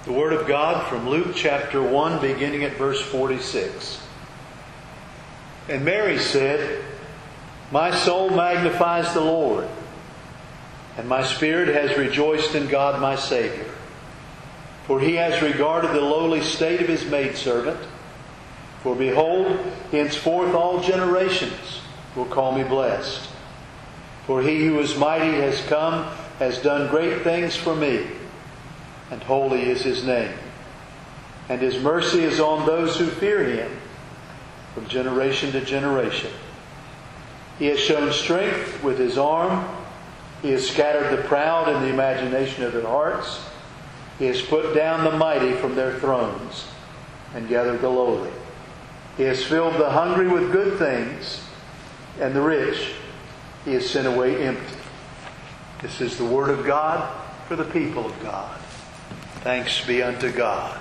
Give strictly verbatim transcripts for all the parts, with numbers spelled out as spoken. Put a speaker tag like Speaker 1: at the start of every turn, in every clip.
Speaker 1: The Word of God from Luke chapter one, beginning at verse forty-six. And Mary said, "My soul magnifies the Lord, and my spirit has rejoiced in God my Savior. For He has regarded the lowly state of His maidservant. For behold, henceforth all generations will call me blessed. For He who is mighty has come, has done great things for me, and holy is His name. And His mercy is on those who fear Him from generation to generation. He has shown strength with His arm. He has scattered the proud in the imagination of their hearts. He has put down the mighty from their thrones and gathered the lowly. He has filled the hungry with good things, and the rich He has sent away empty." This is the Word of God for the people of God. Thanks be unto God.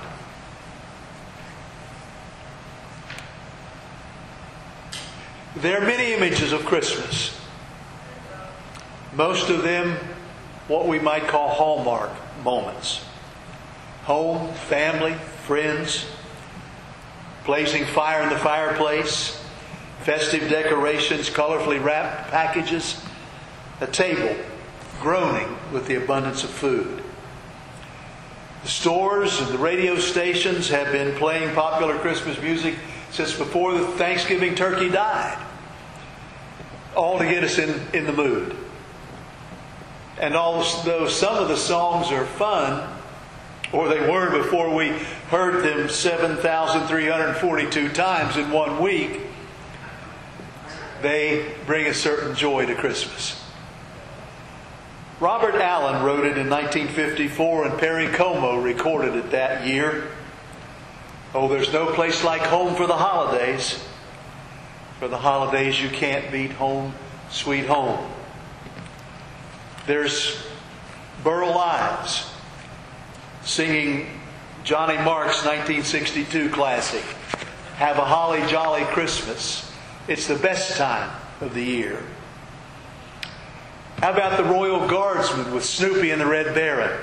Speaker 1: There are many images of Christmas. Most of them what we might call hallmark moments. Home, family, friends, blazing fire in the fireplace, festive decorations, colorfully wrapped packages, a table groaning with the abundance of food. The stores and the radio stations have been playing popular Christmas music since before the Thanksgiving turkey died, all to get us in, in the mood. And although some of the songs are fun, or they were before we heard them seven thousand three hundred forty-two times in one week, they bring a certain joy to Christmas. Robert Allen wrote it in nineteen fifty-four, and Perry Como recorded it that year. Oh, there's no place like home for the holidays. For the holidays you can't beat home, sweet home. There's Burl Ives singing Johnny Mark's nineteen sixty-two classic, "Have a Holly Jolly Christmas." It's the best time of the year. How about the Royal Guardsmen with Snoopy and the Red Baron?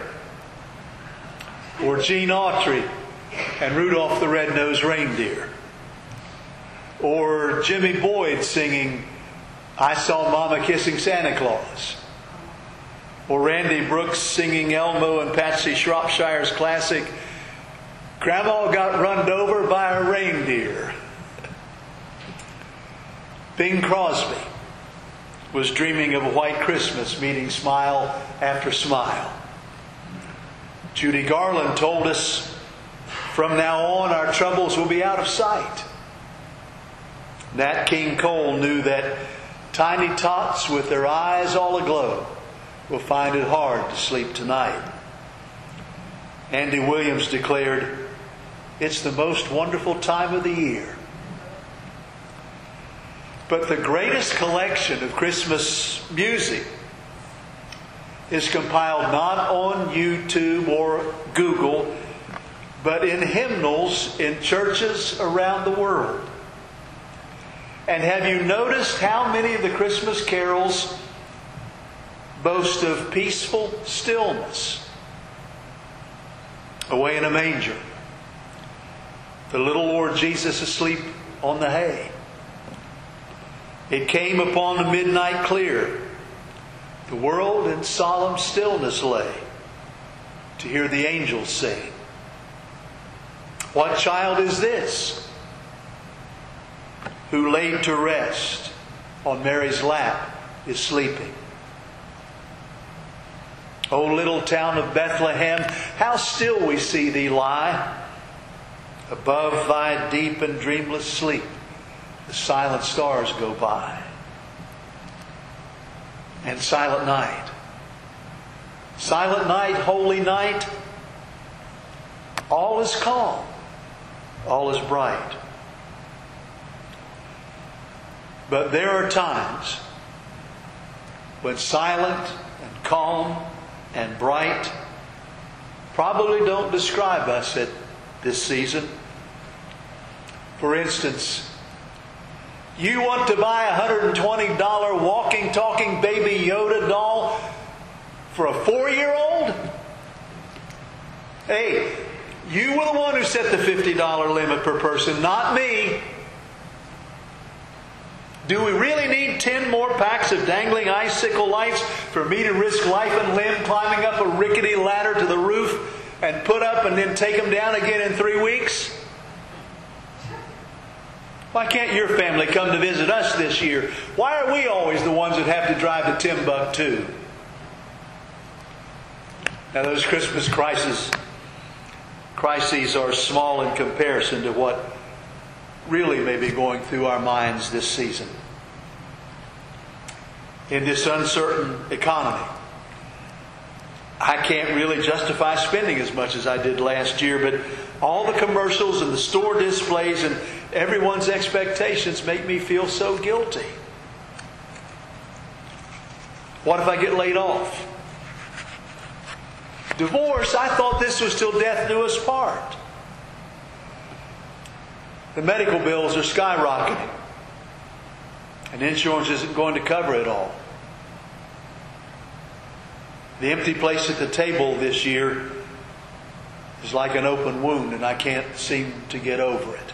Speaker 1: Or Gene Autry and Rudolph the Red-Nosed Reindeer? Or Jimmy Boyd singing "I Saw Mama Kissing Santa Claus"? Or Randy Brooks singing Elmo and Patsy Shropshire's classic "Grandma Got Runned Over by a Reindeer"? Bing Crosby was dreaming of a white Christmas, meeting smile after smile. Judy Garland told us, "From now on our troubles will be out of sight." Nat King Cole knew that tiny tots with their eyes all aglow will find it hard to sleep tonight. Andy Williams declared, "It's the most wonderful time of the year." But the greatest collection of Christmas music is compiled not on YouTube or Google, but in hymnals in churches around the world. And have you noticed how many of the Christmas carols boast of peaceful stillness? Away in a manger, the little Lord Jesus asleep on the hay. It came upon the midnight clear. The world in solemn stillness lay to hear the angels sing. What child is this who laid to rest on Mary's lap is sleeping? O little town of Bethlehem, how still we see thee lie. Above thy deep and dreamless sleep, the silent stars go by. And silent night. Silent night, holy night. All is calm. All is bright. But there are times when silent and calm and bright probably don't describe us at this season. For instance, you want to buy a one hundred twenty dollars walking, talking baby Yoda doll for a four-year-old? Hey, You were the one who set the fifty dollar limit per person, not me. Do we really need ten more packs of dangling icicle lights for me to risk life and limb climbing up a rickety ladder to the roof and put up and then take them down again in three weeks? Why can't your family come to visit us this year? Why are we always the ones that have to drive to Timbuktu? Now those Christmas crises, crises are small in comparison to what really may be going through our minds this season. In this uncertain economy, I can't really justify spending as much as I did last year, but all the commercials and the store displays and everyone's expectations make me feel so guilty. What if I get laid off? Divorce, I thought this was till death do us part. The medical bills are skyrocketing, and insurance isn't going to cover it all. The empty place at the table this year is like an open wound, and I can't seem to get over it.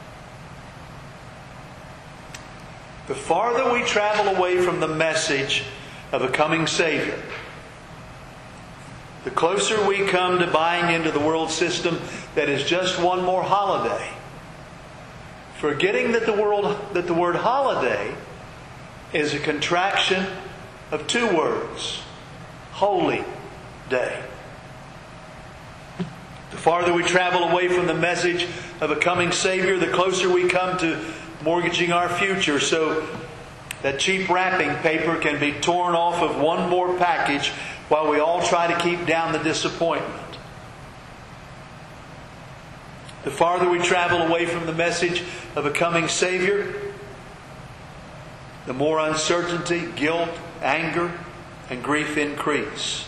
Speaker 1: The farther we travel away from the message of a coming Savior, the closer we come to buying into the world system that is just one more holiday, forgetting that the world that the word holiday is a contraction of two words: holy day. The farther we travel away from the message of a coming Savior, the closer we come to mortgaging our future so that cheap wrapping paper can be torn off of one more package while we all try to keep down the disappointment. The farther we travel away from the message of a coming Savior, the more uncertainty, guilt, anger, and grief increase.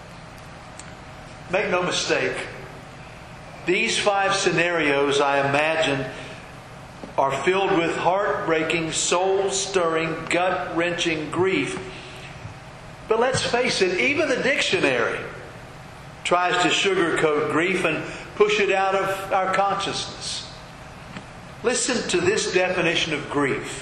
Speaker 1: Make no mistake, these five scenarios, I imagine, are filled with heartbreaking, soul-stirring, gut-wrenching grief. But let's face it, even the dictionary tries to sugarcoat grief and push it out of our consciousness. Listen to this definition of grief: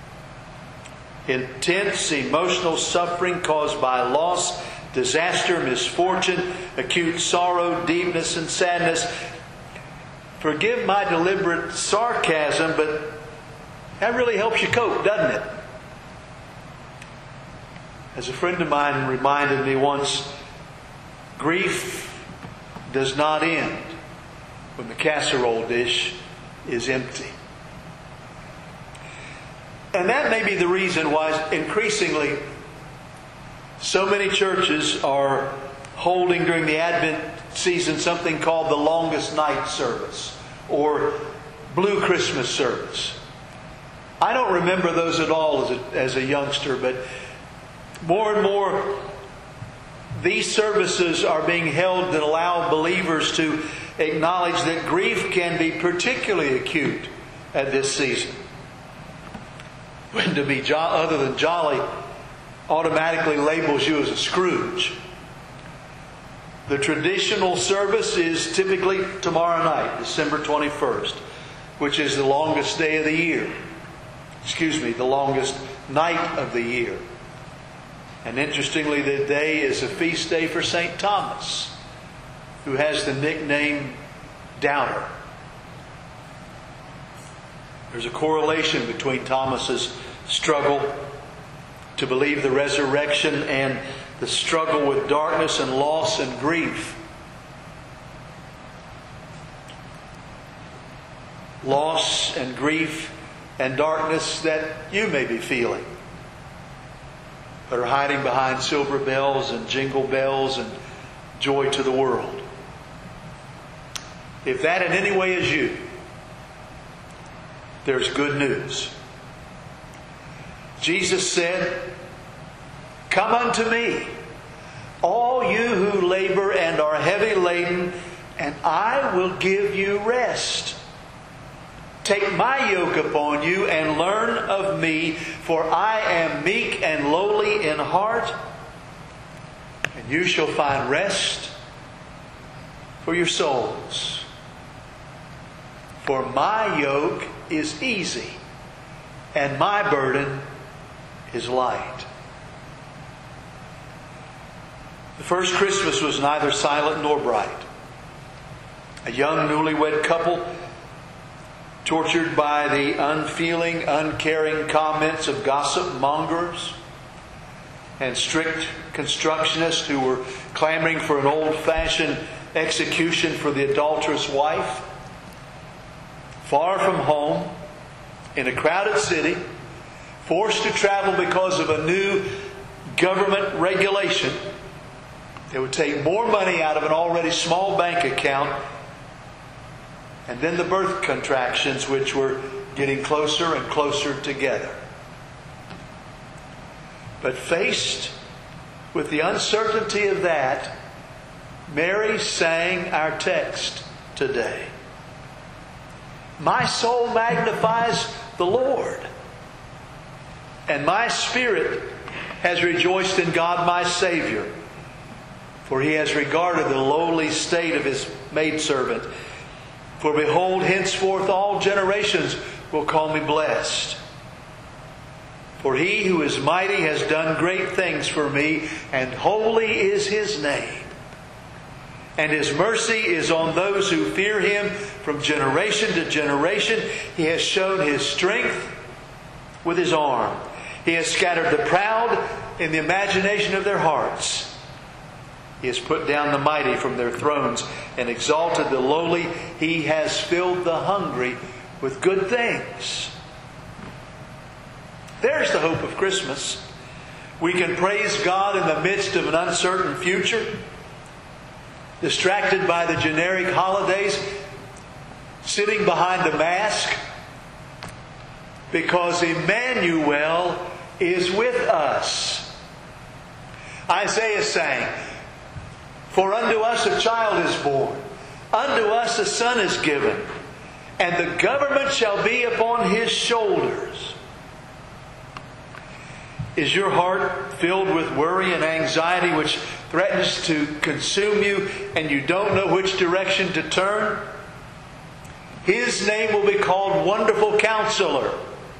Speaker 1: intense emotional suffering caused by loss, disaster, misfortune, acute sorrow, deepness, and sadness. Forgive my deliberate sarcasm, but that really helps you cope, doesn't it? As a friend of mine reminded me once, grief does not end when the casserole dish is empty. And that may be the reason why increasingly so many churches are holding during the Advent season something called the longest night service or Blue Christmas service. I don't remember those at all as a, as a youngster, but more and more these services are being held that allow believers to acknowledge that grief can be particularly acute at this season. When to be jo- other than jolly automatically labels you as a Scrooge. The traditional service is typically tomorrow night, December twenty-first, which is the longest day of the year. Excuse me, the longest night of the year. And interestingly, the day is a feast day for Saint Thomas, who has the nickname Doubter. There's a correlation between Thomas's struggle to believe the resurrection and the struggle with darkness and loss and grief. Loss and grief and darkness that you may be feeling, that are hiding behind silver bells and jingle bells and joy to the world. If that in any way is you, there's good news. Jesus said, "Come unto me, all you who labor and are heavy laden, and I will give you rest. Take my yoke upon you and learn of me, for I am meek and lowly in heart, and you shall find rest for your souls." For my yoke is easy, and my burden is light. The first Christmas was neither silent nor bright. A young newlywed couple, tortured by the unfeeling, uncaring comments of gossip mongers and strict constructionists who were clamoring for an old-fashioned execution for the adulterous wife. Far from home, in a crowded city, forced to travel because of a new government regulation that would take more money out of an already small bank account, and then the birth contractions, which were getting closer and closer together. But faced with the uncertainty of that, Mary sang our text today. My soul magnifies the Lord, and my spirit has rejoiced in God my Savior, for He has regarded the lowly state of His maidservant. For behold, henceforth all generations will call me blessed. For He who is mighty has done great things for me, and holy is His name. And His mercy is on those who fear Him from generation to generation. He has shown His strength with His arm. He has scattered the proud in the imagination of their hearts. He has put down the mighty from their thrones and exalted the lowly. He has filled the hungry with good things. There's the hope of Christmas. We can praise God in the midst of an uncertain future, distracted by the generic holidays, sitting behind a mask, because Emmanuel is with us. Isaiah sang, for unto us a child is born, unto us a son is given, and the government shall be upon His shoulders. Is your heart filled with worry and anxiety which threatens to consume you, and you don't know which direction to turn? His name will be called Wonderful Counselor.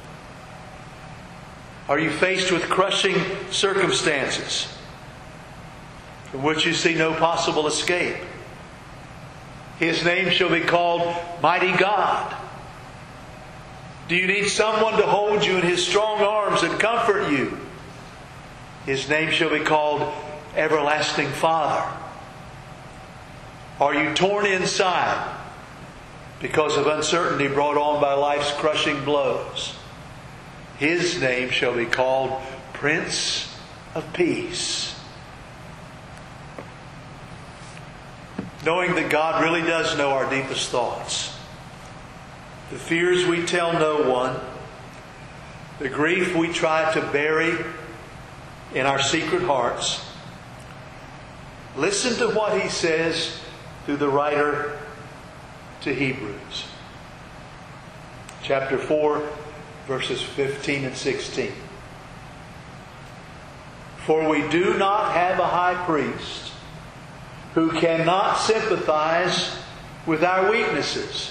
Speaker 1: Are you faced with crushing circumstances from which you see no possible escape? His name shall be called Mighty God. Do you need someone to hold you in His strong arms and comfort you? His name shall be called Everlasting Father. Are you torn inside because of uncertainty brought on by life's crushing blows? His name shall be called Prince of Peace. Knowing that God really does know our deepest thoughts, the fears we tell no one, the grief we try to bury in our secret hearts, listen to what He says through the writer to Hebrews. Chapter four, verses fifteen and sixteen. For we do not have a high priest who cannot sympathize with our weaknesses,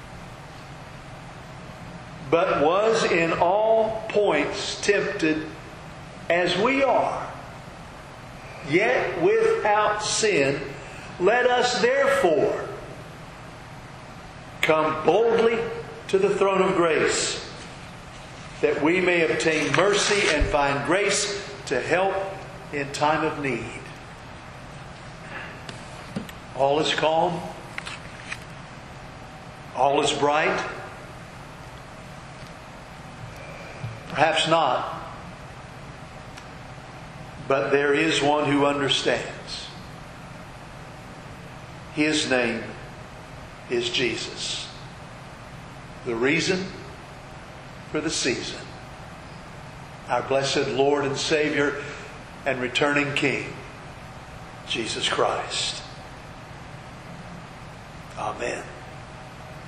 Speaker 1: but was in all points tempted as we are, yet without sin. Let us therefore come boldly to the throne of grace, that we may obtain mercy and find grace to help in time of need. All is calm. All is bright. Perhaps not. But there is one who understands. His name is Jesus. The reason for the season. Our blessed Lord and Savior and returning King, Jesus Christ. Amen.